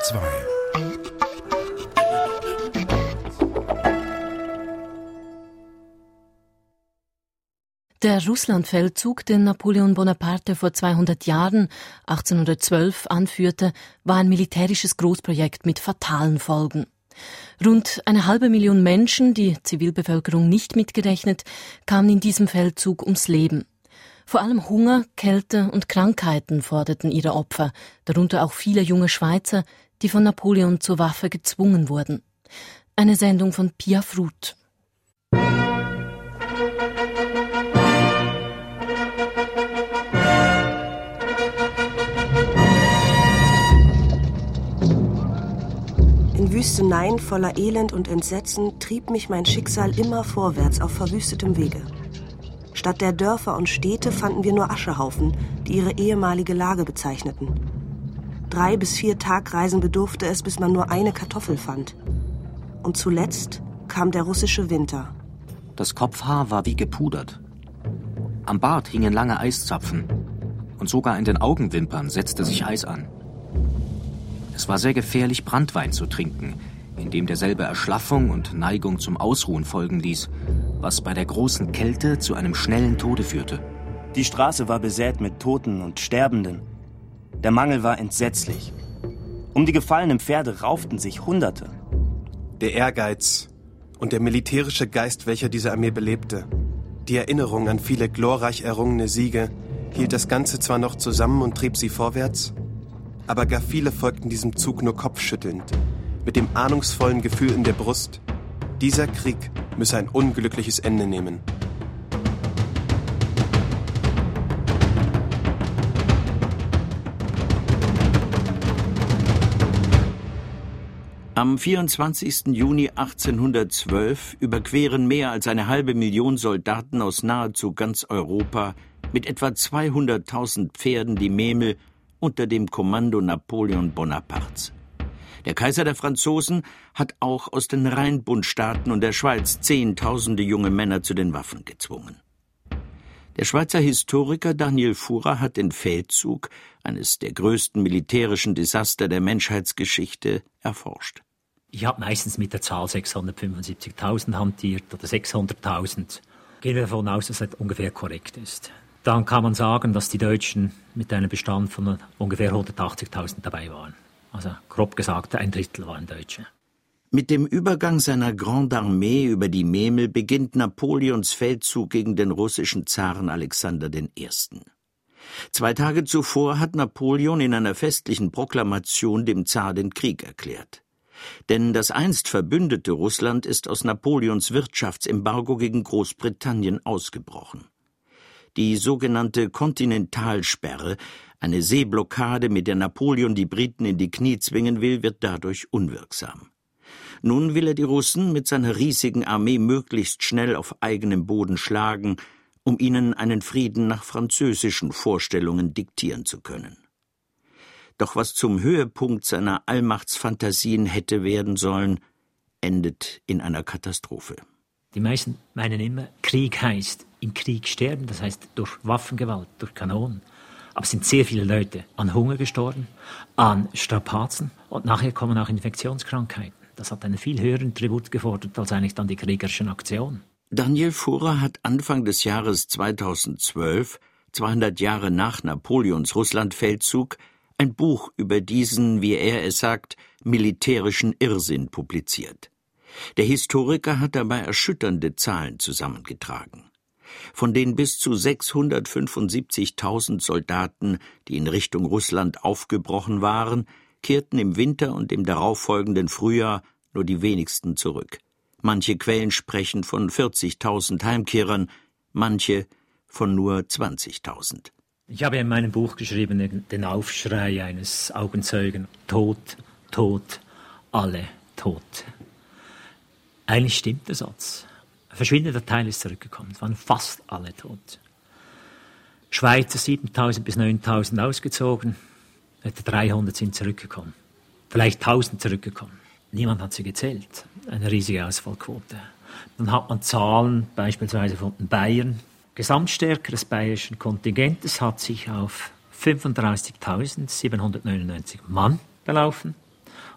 2. Der Russlandfeldzug, den Napoleon Bonaparte vor 200 Jahren, 1812, anführte, war ein militärisches Großprojekt mit fatalen Folgen. Rund 500.000 Menschen, die Zivilbevölkerung nicht mitgerechnet, kamen in diesem Feldzug ums Leben. Vor allem Hunger, Kälte und Krankheiten forderten ihre Opfer, darunter auch viele junge Schweizer, die von Napoleon zur Waffe gezwungen wurden. Eine Sendung von Pia Fruth. In Wüsteneien voller Elend und Entsetzen trieb mich mein Schicksal immer vorwärts auf verwüstetem Wege. Statt der Dörfer und Städte fanden wir nur Aschehaufen, die ihre ehemalige Lage bezeichneten. 3 bis 4 Tagreisen bedurfte es, bis man nur eine Kartoffel fand. Und zuletzt kam der russische Winter. Das Kopfhaar war wie gepudert. Am Bart hingen lange Eiszapfen. Und sogar in den Augenwimpern setzte sich Eis an. Es war sehr gefährlich, Branntwein zu trinken, indem derselbe Erschlaffung und Neigung zum Ausruhen folgen ließ, was bei der großen Kälte zu einem schnellen Tode führte. Die Straße war besät mit Toten und Sterbenden. Der Mangel war entsetzlich. Um die gefallenen Pferde rauften sich Hunderte. Der Ehrgeiz und der militärische Geist, welcher diese Armee belebte, die Erinnerung an viele glorreich errungene Siege, hielt das Ganze zwar noch zusammen und trieb sie vorwärts, aber gar viele folgten diesem Zug nur kopfschüttelnd, mit dem ahnungsvollen Gefühl in der Brust, dieser Krieg müsse ein unglückliches Ende nehmen. Am 24. Juni 1812 überqueren mehr als 500.000 Soldaten aus nahezu ganz Europa mit etwa 200.000 Pferden die Memel unter dem Kommando Napoleon Bonapartes. Der Kaiser der Franzosen hat auch aus den Rheinbundstaaten und der Schweiz Zehntausende junge Männer zu den Waffen gezwungen. Der Schweizer Historiker Daniel Fuhrer hat den Feldzug, eines der größten militärischen Desaster der Menschheitsgeschichte, erforscht. Ich habe meistens mit der Zahl 675.000 hantiert oder 600.000. Gehen wir davon aus, dass das ungefähr korrekt ist. Dann kann man sagen, dass die Deutschen mit einem Bestand von ungefähr 180.000 dabei waren. Also grob gesagt, 1/3 waren Deutsche. Mit dem Übergang seiner Grande Armee über die Memel beginnt Napoleons Feldzug gegen den russischen Zaren Alexander I. 2 Tage zuvor hat Napoleon in einer festlichen Proklamation dem Zar den Krieg erklärt. Denn das einst verbündete Russland ist aus Napoleons Wirtschaftsembargo gegen Großbritannien ausgebrochen. Die sogenannte Kontinentalsperre, eine Seeblockade, mit der Napoleon die Briten in die Knie zwingen will, wird dadurch unwirksam. Nun will er die Russen mit seiner riesigen Armee möglichst schnell auf eigenem Boden schlagen, um ihnen einen Frieden nach französischen Vorstellungen diktieren zu können. Doch was zum Höhepunkt seiner Allmachtsfantasien hätte werden sollen, endet in einer Katastrophe. Die meisten meinen immer, Krieg heißt im Krieg sterben, das heißt durch Waffengewalt, durch Kanonen. Aber es sind sehr viele Leute an Hunger gestorben, an Strapazen und nachher kommen auch Infektionskrankheiten. Das hat einen viel höheren Tribut gefordert als eigentlich dann die kriegerischen Aktionen. Daniel Fuhrer hat Anfang des Jahres 2012, 200 Jahre nach Napoleons Russlandfeldzug, ein Buch über diesen, wie er es sagt, militärischen Irrsinn publiziert. Der Historiker hat dabei erschütternde Zahlen zusammengetragen. Von den bis zu 675.000 Soldaten, die in Richtung Russland aufgebrochen waren, kehrten im Winter und im darauffolgenden Frühjahr nur die wenigsten zurück. Manche Quellen sprechen von 40.000 Heimkehrern, manche von nur 20.000. Ich habe in meinem Buch geschrieben, den Aufschrei eines Augenzeugen. Tod, Tod, alle tot. Eigentlich stimmt der Satz. Ein verschwindender Teil ist zurückgekommen. Es waren fast alle tot. Schweizer 7.000 bis 9.000 ausgezogen. Etwa 300 sind zurückgekommen. Vielleicht 1.000 zurückgekommen. Niemand hat sie gezählt. Eine riesige Ausfallquote. Dann hat man Zahlen beispielsweise von den Bayern. Gesamtstärke des bayerischen Kontingentes hat sich auf 35.799 Mann belaufen.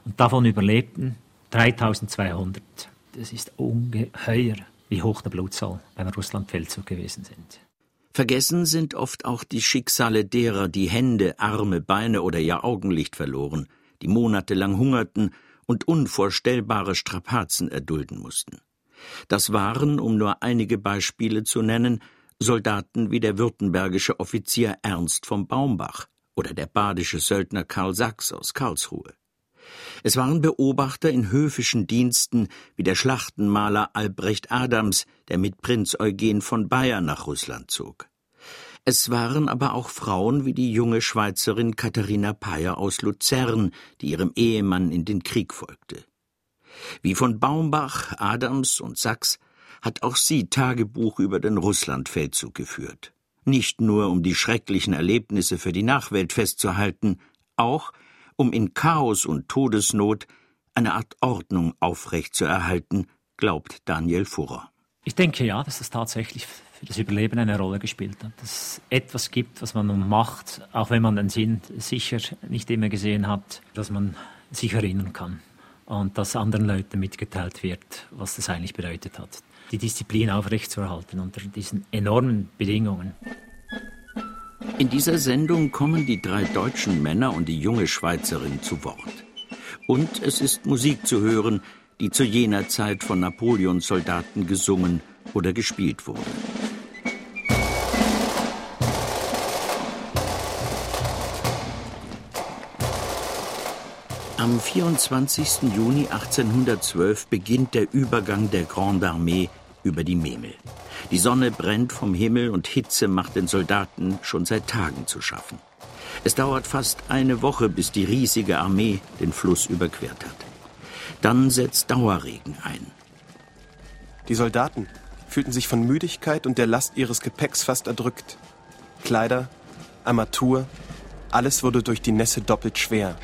Und davon überlebten 3200. Das ist ungeheuer, wie hoch der Blutzoll beim Russlandfeldzug gewesen sind. Vergessen sind oft auch die Schicksale derer, die Hände, Arme, Beine oder ihr Augenlicht verloren, die monatelang hungerten und unvorstellbare Strapazen erdulden mussten. Das waren, um nur einige Beispiele zu nennen, Soldaten wie der württembergische Offizier Ernst vom Baumbach oder der badische Söldner Karl Sachs aus Karlsruhe. Es waren Beobachter in höfischen Diensten wie der Schlachtenmaler Albrecht Adams, der mit Prinz Eugen von Bayern nach Russland zog. Es waren aber auch Frauen wie die junge Schweizerin Katharina Peyer aus Luzern, die ihrem Ehemann in den Krieg folgte. Wie von Baumbach, Adams und Sachs hat auch sie Tagebuch über den Russlandfeldzug geführt. Nicht nur, um die schrecklichen Erlebnisse für die Nachwelt festzuhalten, auch um in Chaos und Todesnot eine Art Ordnung aufrechtzuerhalten, glaubt Daniel Furrer. Ich denke ja, dass das tatsächlich für das Überleben eine Rolle gespielt hat. Dass es etwas gibt, was man macht, auch wenn man den Sinn sicher nicht immer gesehen hat, dass man sich erinnern kann und dass anderen Leuten mitgeteilt wird, was das eigentlich bedeutet hat. Die Disziplin aufrechtzuerhalten unter diesen enormen Bedingungen. In dieser Sendung kommen die 3 deutschen Männer und die junge Schweizerin zu Wort. Und es ist Musik zu hören, die zu jener Zeit von Napoleons Soldaten gesungen oder gespielt wurde. Am 24. Juni 1812 beginnt der Übergang der Grande Armée über die Memel. Die Sonne brennt vom Himmel und Hitze macht den Soldaten schon seit Tagen zu schaffen. Es dauert fast eine Woche, bis die riesige Armee den Fluss überquert hat. Dann setzt Dauerregen ein. Die Soldaten fühlten sich von Müdigkeit und der Last ihres Gepäcks fast erdrückt. Kleider, Armatur, alles wurde durch die Nässe doppelt schwer.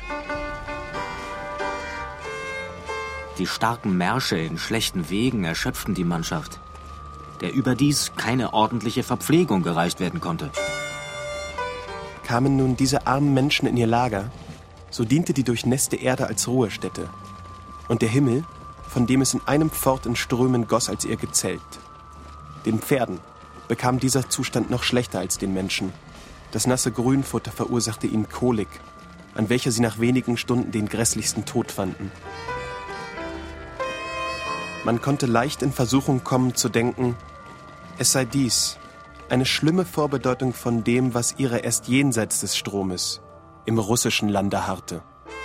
Die starken Märsche in schlechten Wegen erschöpften die Mannschaft, der überdies keine ordentliche Verpflegung gereicht werden konnte. Kamen nun diese armen Menschen in ihr Lager, so diente die durchnässte Erde als Ruhestätte. Und der Himmel, von dem es in einem Fort in Strömen goss, als ihr Gezelt. Den Pferden bekam dieser Zustand noch schlechter als den Menschen. Das nasse Grünfutter verursachte ihnen Kolik, an welcher sie nach wenigen Stunden den grässlichsten Tod fanden. Man konnte leicht in Versuchung kommen zu denken, es sei dies eine schlimme Vorbedeutung von dem, was ihrer erst jenseits des Stromes im russischen Lande harrte.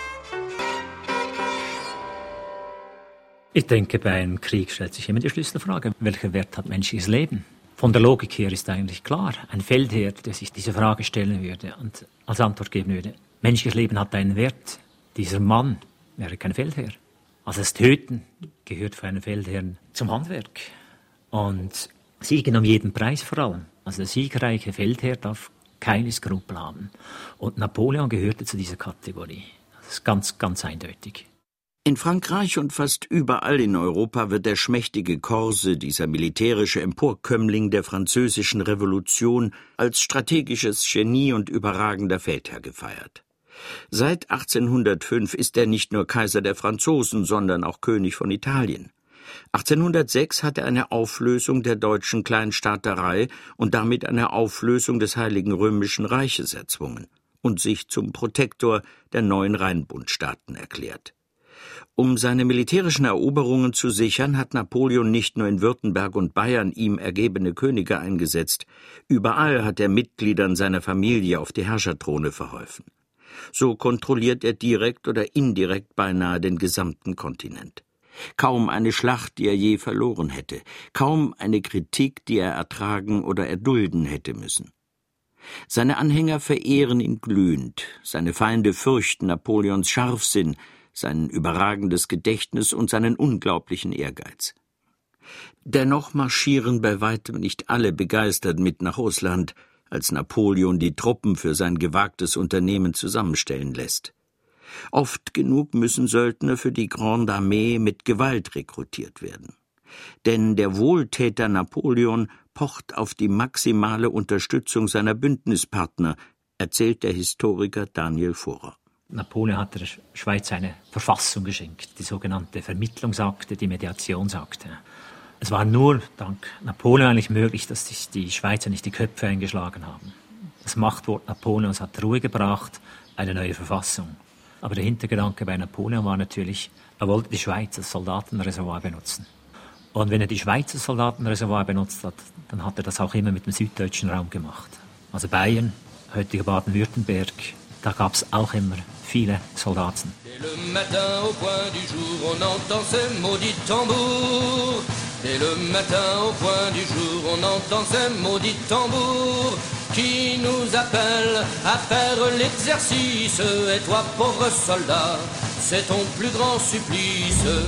Ich denke, bei einem Krieg stellt sich immer die Schlüsselfrage, welcher Wert hat menschliches Leben? Von der Logik her ist eigentlich klar, ein Feldherr, der sich diese Frage stellen würde und als Antwort geben würde, menschliches Leben hat einen Wert. Dieser Mann wäre kein Feldherr. Also das Töten gehört für einen Feldherrn zum Handwerk. Und Siegen um jeden Preis vor allem. Also der siegreiche Feldherr darf keine Skrupel haben. Und Napoleon gehörte zu dieser Kategorie. Das ist ganz, ganz eindeutig. In Frankreich und fast überall in Europa wird der schmächtige Korse, dieser militärische Emporkömmling der französischen Revolution, als strategisches Genie und überragender Feldherr gefeiert. Seit 1805 ist er nicht nur Kaiser der Franzosen, sondern auch König von Italien. 1806 hat er eine Auflösung der deutschen Kleinstaaterei und damit eine Auflösung des Heiligen Römischen Reiches erzwungen und sich zum Protektor der neuen Rheinbundstaaten erklärt. Um seine militärischen Eroberungen zu sichern, hat Napoleon nicht nur in Württemberg und Bayern ihm ergebene Könige eingesetzt, überall hat er Mitgliedern seiner Familie auf die Herrscherthrone verholfen. So kontrolliert er direkt oder indirekt beinahe den gesamten Kontinent. Kaum eine Schlacht, die er je verloren hätte, kaum eine Kritik, die er ertragen oder erdulden hätte müssen. Seine Anhänger verehren ihn glühend, seine Feinde fürchten Napoleons Scharfsinn, sein überragendes Gedächtnis und seinen unglaublichen Ehrgeiz. Dennoch marschieren bei weitem nicht alle begeistert mit nach Russland, als Napoleon die Truppen für sein gewagtes Unternehmen zusammenstellen lässt. Oft genug müssen Söldner für die Grande Armée mit Gewalt rekrutiert werden. Denn der Wohltäter Napoleon pocht auf die maximale Unterstützung seiner Bündnispartner, erzählt der Historiker Daniel Furrer. Napoleon hat der Schweiz eine Verfassung geschenkt, die sogenannte Vermittlungsakte, die Mediationsakte. Es war nur dank Napoleon eigentlich möglich, dass sich die Schweizer nicht die Köpfe eingeschlagen haben. Das Machtwort Napoleons hat Ruhe gebracht, eine neue Verfassung. Aber der Hintergedanke bei Napoleon war natürlich, er wollte die Schweiz als Soldatenreservoir benutzen. Und wenn er die Schweiz als Soldatenreservoir benutzt hat, dann hat er das auch immer mit dem süddeutschen Raum gemacht. Also Bayern, heutiger Baden-Württemberg, da gab es auch immer viele Soldaten. Dès le matin au point du jour, on entend ces maudits tambours. Dès le matin au point du jour, on entend ces maudits tambours qui nous appellent à faire l'exercice. Et toi, pauvre soldat, c'est ton plus grand supplice.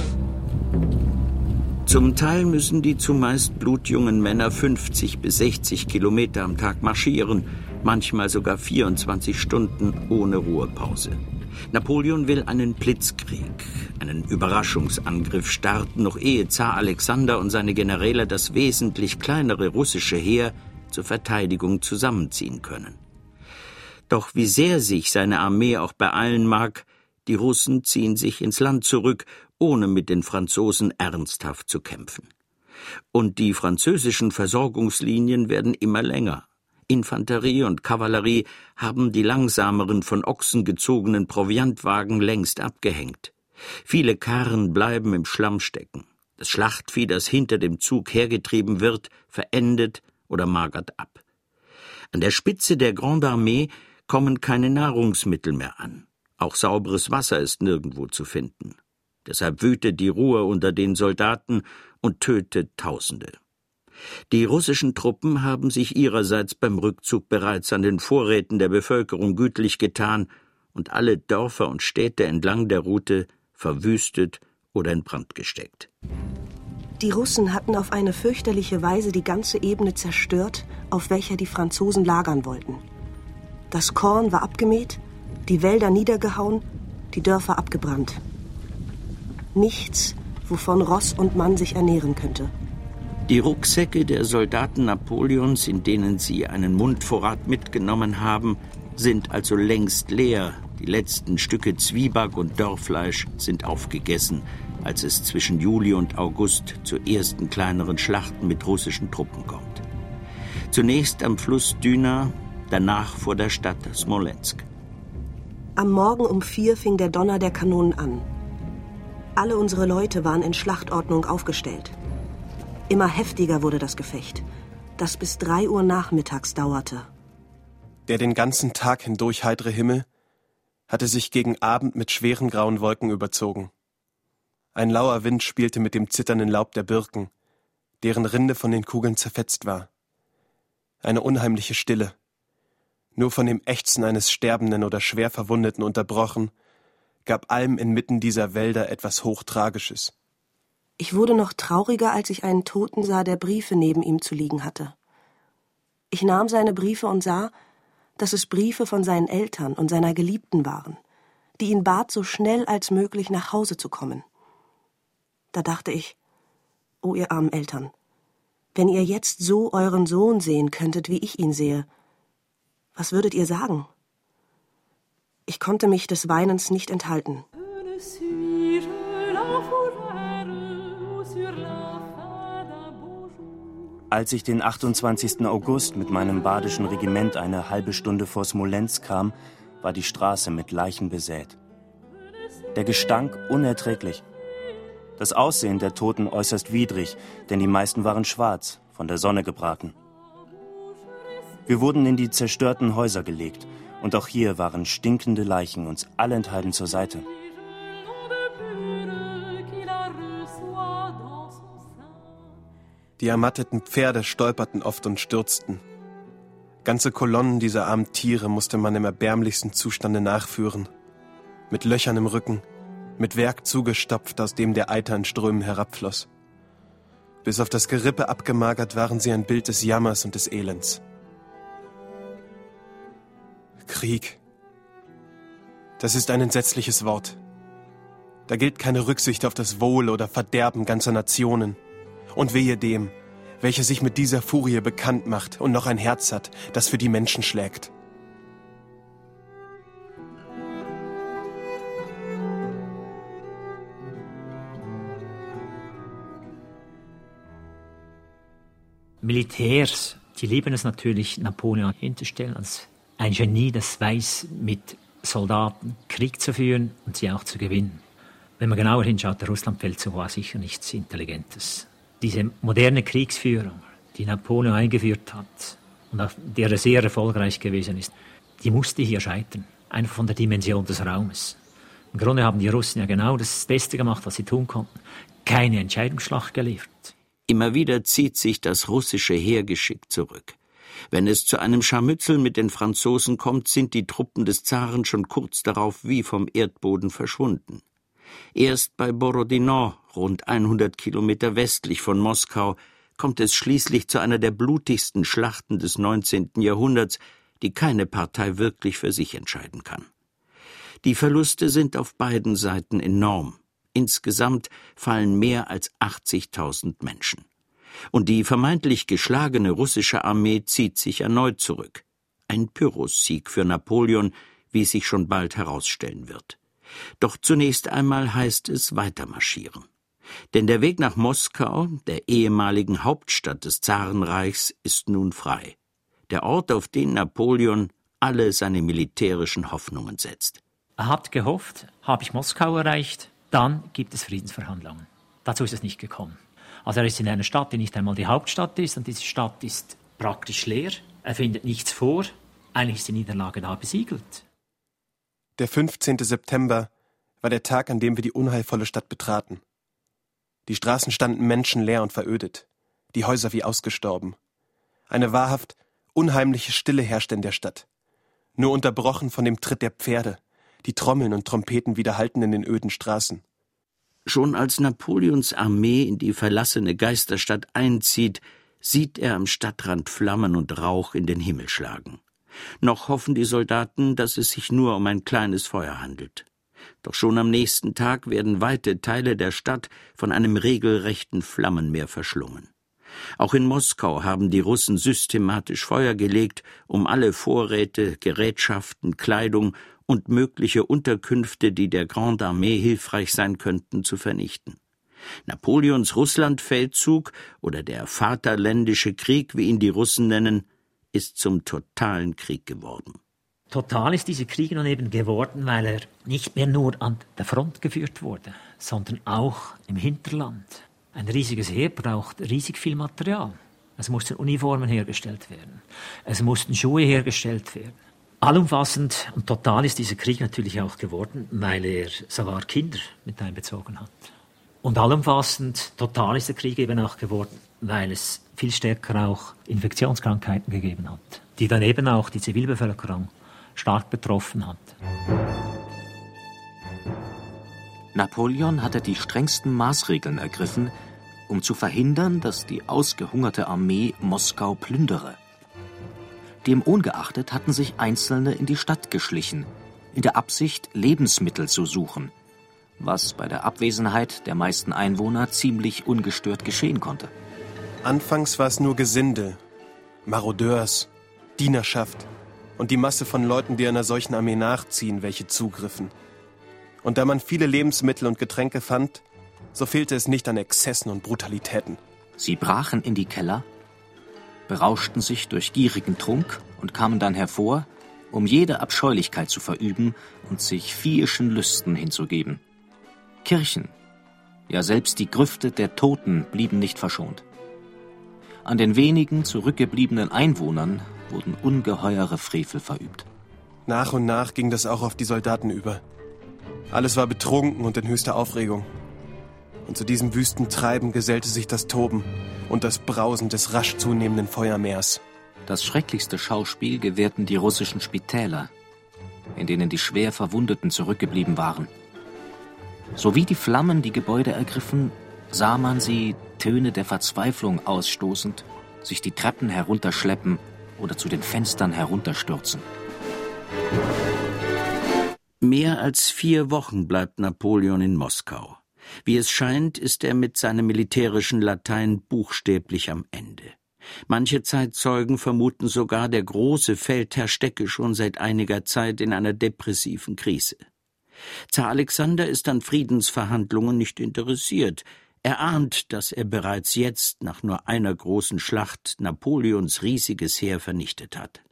Zum Teil müssen die zumeist blutjungen Männer 50 bis 60 Kilometer am Tag marschieren, manchmal sogar 24 Stunden ohne Ruhepause. Napoleon will einen Blitzkrieg, einen Überraschungsangriff starten, noch ehe Zar Alexander und seine Generäle das wesentlich kleinere russische Heer zur Verteidigung zusammenziehen können. Doch wie sehr sich seine Armee auch beeilen mag, die Russen ziehen sich ins Land zurück, ohne mit den Franzosen ernsthaft zu kämpfen. Und die französischen Versorgungslinien werden immer länger. Infanterie und Kavallerie haben die langsameren, von Ochsen gezogenen Proviantwagen längst abgehängt. Viele Karren bleiben im Schlamm stecken. Das Schlachtvieh, das hinter dem Zug hergetrieben wird, verendet oder magert ab. An der Spitze der Grande Armée kommen keine Nahrungsmittel mehr an. Auch sauberes Wasser ist nirgendwo zu finden. Deshalb wütet die Ruhe unter den Soldaten und tötet Tausende. Die russischen Truppen haben sich ihrerseits beim Rückzug bereits an den Vorräten der Bevölkerung gütlich getan und alle Dörfer und Städte entlang der Route verwüstet oder in Brand gesteckt. Die Russen hatten auf eine fürchterliche Weise die ganze Ebene zerstört, auf welcher die Franzosen lagern wollten. Das Korn war abgemäht, die Wälder niedergehauen, die Dörfer abgebrannt. Nichts, wovon Ross und Mann sich ernähren könnte. Die Rucksäcke der Soldaten Napoleons, in denen sie einen Mundvorrat mitgenommen haben, sind also längst leer. Die letzten Stücke Zwieback und Dörrfleisch sind aufgegessen, als es zwischen Juli und August zu ersten kleineren Schlachten mit russischen Truppen kommt. Zunächst am Fluss Düna, danach vor der Stadt Smolensk. Am Morgen um 4 fing der Donner der Kanonen an. Alle unsere Leute waren in Schlachtordnung aufgestellt. Immer heftiger wurde das Gefecht, das bis 3 Uhr nachmittags dauerte. Der den ganzen Tag hindurch heitere Himmel hatte sich gegen Abend mit schweren grauen Wolken überzogen. Ein lauer Wind spielte mit dem zitternden Laub der Birken, deren Rinde von den Kugeln zerfetzt war. Eine unheimliche Stille, nur von dem Ächzen eines Sterbenden oder schwer Verwundeten unterbrochen, gab allem inmitten dieser Wälder etwas Hochtragisches. Ich wurde noch trauriger, als ich einen Toten sah, der Briefe neben ihm zu liegen hatte. Ich nahm seine Briefe und sah, dass es Briefe von seinen Eltern und seiner Geliebten waren, die ihn bat, so schnell als möglich nach Hause zu kommen. Da dachte ich, oh ihr armen Eltern, wenn ihr jetzt so euren Sohn sehen könntet, wie ich ihn sehe, was würdet ihr sagen? Ich konnte mich des Weinens nicht enthalten. Als ich den 28. August mit meinem badischen Regiment eine halbe Stunde vor Smolensk kam, war die Straße mit Leichen besät. Der Gestank unerträglich. Das Aussehen der Toten äußerst widrig, denn die meisten waren schwarz, von der Sonne gebraten. Wir wurden in die zerstörten Häuser gelegt, und auch hier waren stinkende Leichen uns allenthalben zur Seite. Die ermatteten Pferde stolperten oft und stürzten. Ganze Kolonnen dieser armen Tiere musste man im erbärmlichsten Zustande nachführen. Mit Löchern im Rücken, mit Werg zugestopft, aus dem der Eiter in Strömen herabfloss. Bis auf das Gerippe abgemagert waren sie ein Bild des Jammers und des Elends. Krieg. Das ist ein entsetzliches Wort. Da gilt keine Rücksicht auf das Wohl oder Verderben ganzer Nationen. Und wehe dem, welcher sich mit dieser Furie bekannt macht und noch ein Herz hat, das für die Menschen schlägt. Militärs, die lieben es natürlich, Napoleon hinzustellen als ein Genie, das weiß, mit Soldaten Krieg zu führen und sie auch zu gewinnen. Wenn man genauer hinschaut, der Russlandfeldzug war sicher nichts Intelligentes. Diese moderne Kriegsführung, die Napoleon eingeführt hat und auf der er sehr erfolgreich gewesen ist, die musste hier scheitern. Einfach von der Dimension des Raumes. Im Grunde haben die Russen ja genau das Beste gemacht, was sie tun konnten. Keine Entscheidungsschlacht geliefert. Immer wieder zieht sich das russische Heer geschickt zurück. Wenn es zu einem Scharmützel mit den Franzosen kommt, sind die Truppen des Zaren schon kurz darauf wie vom Erdboden verschwunden. Erst bei Borodino, rund 100 Kilometer westlich von Moskau, kommt es schließlich zu einer der blutigsten Schlachten des 19. Jahrhunderts, die keine Partei wirklich für sich entscheiden kann. Die Verluste sind auf beiden Seiten enorm. Insgesamt fallen mehr als 80.000 Menschen. Und die vermeintlich geschlagene russische Armee zieht sich erneut zurück. Ein Pyrrhussieg für Napoleon, wie sich schon bald herausstellen wird. Doch zunächst einmal heißt es weitermarschieren. Denn der Weg nach Moskau, der ehemaligen Hauptstadt des Zarenreichs, ist nun frei. Der Ort, auf den Napoleon alle seine militärischen Hoffnungen setzt. Er hat gehofft, habe ich Moskau erreicht, dann gibt es Friedensverhandlungen. Dazu ist es nicht gekommen. Also er ist in einer Stadt, die nicht einmal die Hauptstadt ist, und diese Stadt ist praktisch leer. Er findet nichts vor. Eigentlich ist die Niederlage da besiegelt. Der 15. September war der Tag, an dem wir die unheilvolle Stadt betraten. Die Straßen standen menschenleer und verödet, die Häuser wie ausgestorben. Eine wahrhaft unheimliche Stille herrschte in der Stadt, nur unterbrochen von dem Tritt der Pferde, die Trommeln und Trompeten widerhallten in den öden Straßen. Schon als Napoleons Armee in die verlassene Geisterstadt einzieht, sieht er am Stadtrand Flammen und Rauch in den Himmel schlagen. Noch hoffen die Soldaten, dass es sich nur um ein kleines Feuer handelt. Doch schon am nächsten Tag werden weite Teile der Stadt von einem regelrechten Flammenmeer verschlungen. Auch in Moskau haben die Russen systematisch Feuer gelegt, um alle Vorräte, Gerätschaften, Kleidung und mögliche Unterkünfte, die der Grande Armee hilfreich sein könnten, zu vernichten. Napoleons Russlandfeldzug oder der Vaterländische Krieg, wie ihn die Russen nennen, ist zum totalen Krieg geworden. Total ist dieser Krieg nun eben geworden, weil er nicht mehr nur an der Front geführt wurde, sondern auch im Hinterland. Ein riesiges Heer braucht riesig viel Material. Es mussten Uniformen hergestellt werden. Es mussten Schuhe hergestellt werden. Allumfassend und total ist dieser Krieg natürlich auch geworden, weil er sogar Kinder mit einbezogen hat. Und allumfassend total ist der Krieg eben auch geworden, weil es viel stärker auch Infektionskrankheiten gegeben hat, die dann eben auch die Zivilbevölkerung stark betroffen hat. Napoleon hatte die strengsten Maßregeln ergriffen, um zu verhindern, dass die ausgehungerte Armee Moskau plündere. Dem ungeachtet hatten sich Einzelne in die Stadt geschlichen, in der Absicht, Lebensmittel zu suchen, was bei der Abwesenheit der meisten Einwohner ziemlich ungestört geschehen konnte. Anfangs war es nur Gesindel, Marodeurs, Dienerschaft und die Masse von Leuten, die einer solchen Armee nachziehen, welche zugriffen. Und da man viele Lebensmittel und Getränke fand, so fehlte es nicht an Exzessen und Brutalitäten. Sie brachen in die Keller, berauschten sich durch gierigen Trunk und kamen dann hervor, um jede Abscheulichkeit zu verüben und sich viehischen Lüsten hinzugeben. Kirchen, ja selbst die Grüfte der Toten blieben nicht verschont. An den wenigen zurückgebliebenen Einwohnern wurden ungeheure Frevel verübt. Nach und nach ging das auch auf die Soldaten über. Alles war betrunken und in höchster Aufregung. Und zu diesem wüsten Treiben gesellte sich das Toben und das Brausen des rasch zunehmenden Feuermeers. Das schrecklichste Schauspiel gewährten die russischen Spitäler, in denen die schwer Verwundeten zurückgeblieben waren. Sowie die Flammen die Gebäude ergriffen, sah man sie, Töne der Verzweiflung ausstoßend, sich die Treppen herunterschleppen oder zu den Fenstern herunterstürzen. Mehr als 4 Wochen bleibt Napoleon in Moskau. Wie es scheint, ist er mit seinem militärischen Latein buchstäblich am Ende. Manche Zeitzeugen vermuten sogar, der große Feldherr stecke schon seit einiger Zeit in einer depressiven Krise. Zar Alexander ist an Friedensverhandlungen nicht interessiert. Er ahnt, dass er bereits jetzt nach nur einer großen Schlacht Napoleons riesiges Heer vernichtet hat.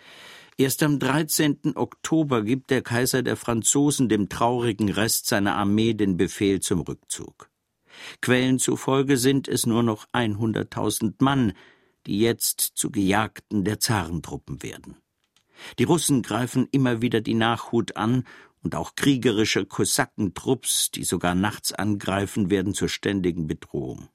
Erst am 13. Oktober gibt der Kaiser der Franzosen dem traurigen Rest seiner Armee den Befehl zum Rückzug. Quellen zufolge sind es nur noch 100.000 Mann, die jetzt zu Gejagten der Zarentruppen werden. Die Russen greifen immer wieder die Nachhut an, und auch kriegerische Kosakentrupps, die sogar nachts angreifen, werden zur ständigen Bedrohung.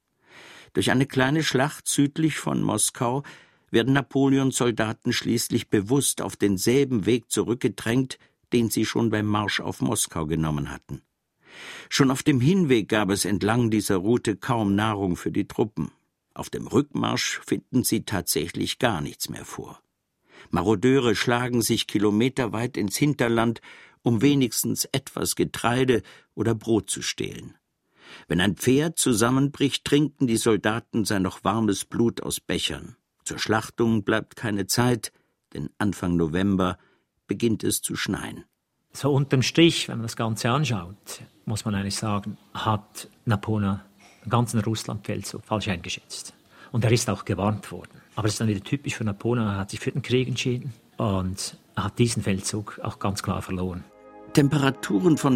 Durch eine kleine Schlacht südlich von Moskau werden Napoleons Soldaten schließlich bewusst auf denselben Weg zurückgedrängt, den sie schon beim Marsch auf Moskau genommen hatten. Schon auf dem Hinweg gab es entlang dieser Route kaum Nahrung für die Truppen. Auf dem Rückmarsch finden sie tatsächlich gar nichts mehr vor. Marodeure schlagen sich kilometerweit ins Hinterland, um wenigstens etwas Getreide oder Brot zu stehlen. Wenn ein Pferd zusammenbricht, trinken die Soldaten sein noch warmes Blut aus Bechern. Zur Schlachtung bleibt keine Zeit, denn Anfang November beginnt es zu schneien. So unterm Strich, wenn man das Ganze anschaut, muss man eigentlich sagen, hat Napoleon den ganzen Russlandfeldzug falsch eingeschätzt. Und er ist auch gewarnt worden. Aber es ist dann wieder typisch für Napoleon, er hat sich für den Krieg entschieden und hat diesen Feldzug auch ganz klar verloren. Temperaturen von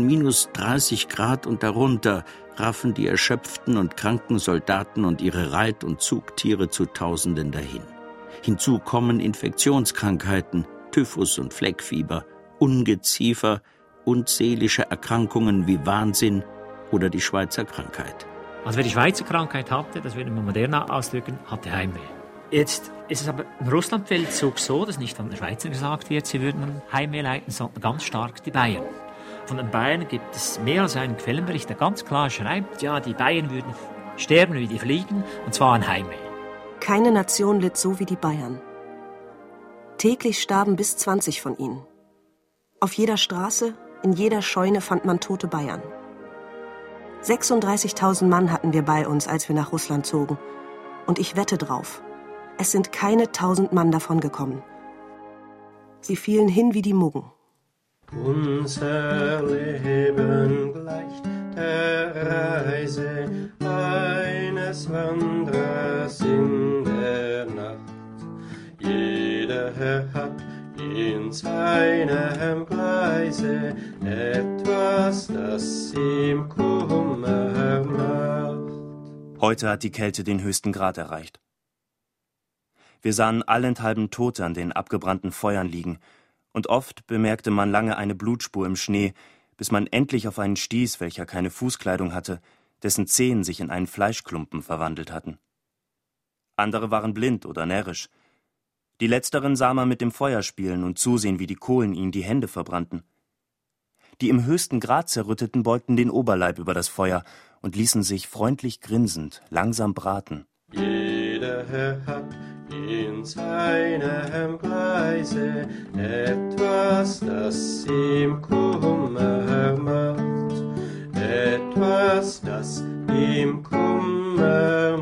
-30 Grad und darunter raffen die erschöpften und kranken Soldaten und ihre Reit- und Zugtiere zu Tausenden dahin. Hinzu kommen Infektionskrankheiten, Typhus und Fleckfieber, Ungeziefer, unzählige Erkrankungen wie Wahnsinn oder die Schweizer Krankheit. Also wer die Schweizer Krankheit hatte, das würde man moderner ausdrücken, hatte Heimweh. Jetzt ist es aber im Russlandfeldzug so, dass nicht von den Schweizern gesagt wird, sie würden Heimweh leiden, sondern ganz stark die Bayern. Von den Bayern gibt es mehr als einen Quellenbericht, der ganz klar schreibt, ja, die Bayern würden sterben wie die Fliegen, und zwar an Heimweh. Keine Nation litt so wie die Bayern. Täglich starben bis 20 von ihnen. Auf jeder Straße, in jeder Scheune fand man tote Bayern. 36.000 Mann hatten wir bei uns, als wir nach Russland zogen. Und ich wette drauf, es sind keine 1.000 Mann davon gekommen. Sie fielen hin wie die Muggen. Unser Leben gleicht der Reise eines Wanderers in der Nacht. Jeder hat in seinem Gleise etwas, das ihm Kummer macht. Heute hat die Kälte den höchsten Grad erreicht. Wir sahen allenthalben Tote an den abgebrannten Feuern liegen, und oft bemerkte man lange eine Blutspur im Schnee, bis man endlich auf einen stieß, welcher keine Fußkleidung hatte, dessen Zehen sich in einen Fleischklumpen verwandelt hatten. Andere waren blind oder närrisch. Die letzteren sah man mit dem Feuer spielen und zusehen, wie die Kohlen ihnen die Hände verbrannten. Die im höchsten Grad Zerrütteten beugten den Oberleib über das Feuer und ließen sich freundlich grinsend langsam braten. Jeder hat in seinem Gleise etwas, das ihm Kummer macht, etwas, das ihm Kummer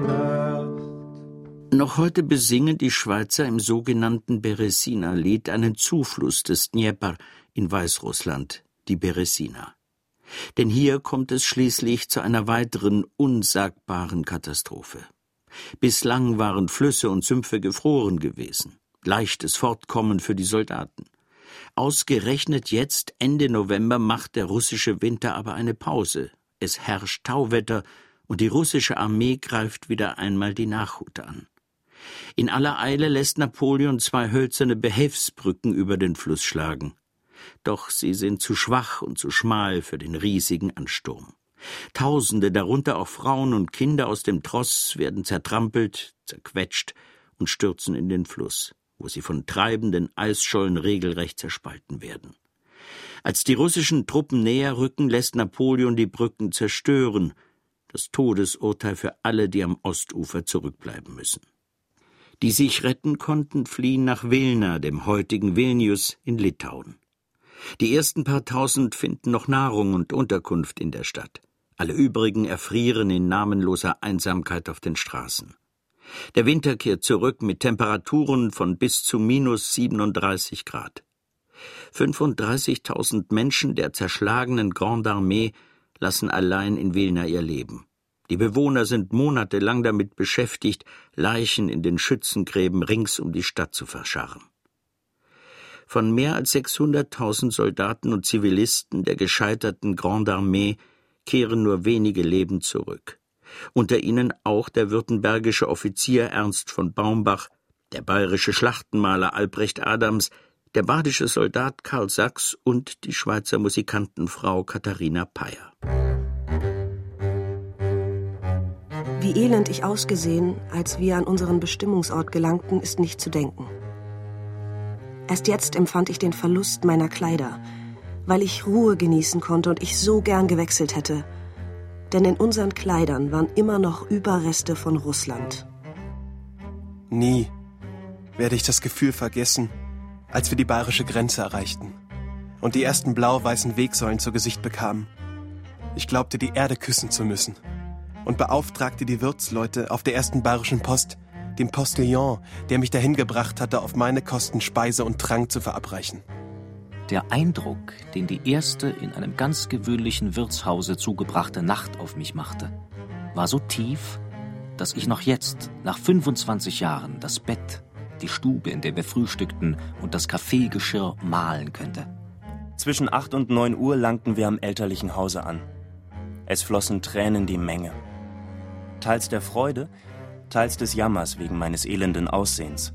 macht. Noch heute besingen die Schweizer im sogenannten Beresina-Lied einen Zufluss des Dnjepr in Weißrussland, die Beresina. Denn hier kommt es schließlich zu einer weiteren unsagbaren Katastrophe. Bislang waren Flüsse und Sümpfe gefroren gewesen. Leichtes Fortkommen für die Soldaten. Ausgerechnet jetzt, Ende November, macht der russische Winter aber eine Pause. Es herrscht Tauwetter und die russische Armee greift wieder einmal die Nachhut an. In aller Eile lässt Napoleon 2 hölzerne Behelfsbrücken über den Fluss schlagen. Doch sie sind zu schwach und zu schmal für den riesigen Ansturm. Tausende, darunter auch Frauen und Kinder aus dem Tross, werden zertrampelt, zerquetscht und stürzen in den Fluss, wo sie von treibenden Eisschollen regelrecht zerspalten werden. Als die russischen Truppen näher rücken, lässt Napoleon die Brücken zerstören. Das Todesurteil für alle, die am Ostufer zurückbleiben müssen. Die sich retten konnten, fliehen nach Wilna, dem heutigen Vilnius in Litauen. Die ersten paar Tausend finden noch Nahrung und Unterkunft in der Stadt. Alle übrigen erfrieren in namenloser Einsamkeit auf den Straßen. Der Winter kehrt zurück mit Temperaturen von bis zu -37 Grad. 35.000 Menschen der zerschlagenen Grande Armee lassen allein in Wilna ihr Leben. Die Bewohner sind monatelang damit beschäftigt, Leichen in den Schützengräben rings um die Stadt zu verscharren. Von mehr als 600.000 Soldaten und Zivilisten der gescheiterten Grande Armee kehren nur wenige lebend zurück. Unter ihnen auch der württembergische Offizier Ernst von Baumbach, der bayerische Schlachtenmaler Albrecht Adams, der badische Soldat Karl Sachs und die Schweizer Musikantenfrau Katharina Peyer. Wie elend ich ausgesehen, als wir an unseren Bestimmungsort gelangten, ist nicht zu denken. Erst jetzt empfand ich den Verlust meiner Kleider, weil ich Ruhe genießen konnte und ich so gern gewechselt hätte. Denn in unseren Kleidern waren immer noch Überreste von Russland. Nie werde ich das Gefühl vergessen, als wir die bayerische Grenze erreichten und die ersten blau-weißen Wegsäulen zu Gesicht bekamen. Ich glaubte, die Erde küssen zu müssen und beauftragte die Wirtsleute auf der ersten bayerischen Post, den Postillon, der mich dahin gebracht hatte, auf meine Kosten Speise und Trank zu verabreichen. Der Eindruck, den die erste in einem ganz gewöhnlichen Wirtshause zugebrachte Nacht auf mich machte, war so tief, dass ich noch jetzt, nach 25 Jahren, das Bett, die Stube, in der wir frühstückten, und das Kaffeegeschirr malen könnte. Zwischen 8 und 9 Uhr langten wir am elterlichen Hause an. Es flossen Tränen die Menge. Teils der Freude, teils des Jammers wegen meines elenden Aussehens.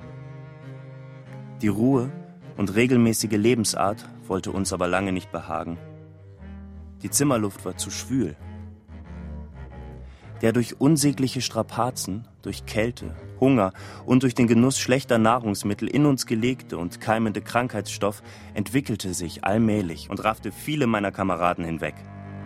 Die Ruhe und regelmäßige Lebensart wollte uns aber lange nicht behagen. Die Zimmerluft war zu schwül. Der durch unsägliche Strapazen, durch Kälte, Hunger und durch den Genuss schlechter Nahrungsmittel in uns gelegte und keimende Krankheitsstoff entwickelte sich allmählich und raffte viele meiner Kameraden hinweg.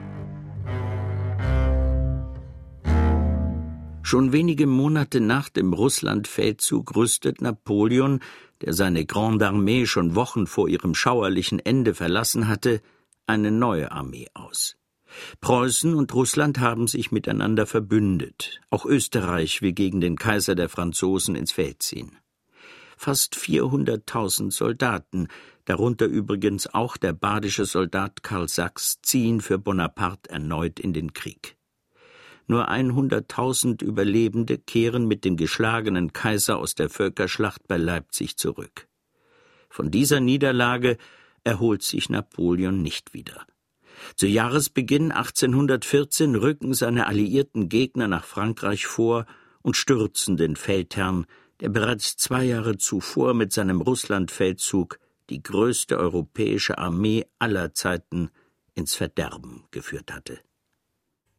Schon wenige Monate nach dem Russlandfeldzug rüstet Napoleon, der seine Grande Armee schon Wochen vor ihrem schauerlichen Ende verlassen hatte, eine neue Armee aus. Preußen und Russland haben sich miteinander verbündet. Auch Österreich will gegen den Kaiser der Franzosen ins Feld ziehen. Fast 400.000 Soldaten, darunter übrigens auch der badische Soldat Karl Sachs, ziehen für Bonaparte erneut in den Krieg. Nur 100.000 Überlebende kehren mit dem geschlagenen Kaiser aus der Völkerschlacht bei Leipzig zurück. Von dieser Niederlage erholt sich Napoleon nicht wieder. Zu Jahresbeginn 1814 rücken seine alliierten Gegner nach Frankreich vor und stürzen den Feldherrn, der bereits 2 Jahre zuvor mit seinem Russlandfeldzug die größte europäische Armee aller Zeiten ins Verderben geführt hatte.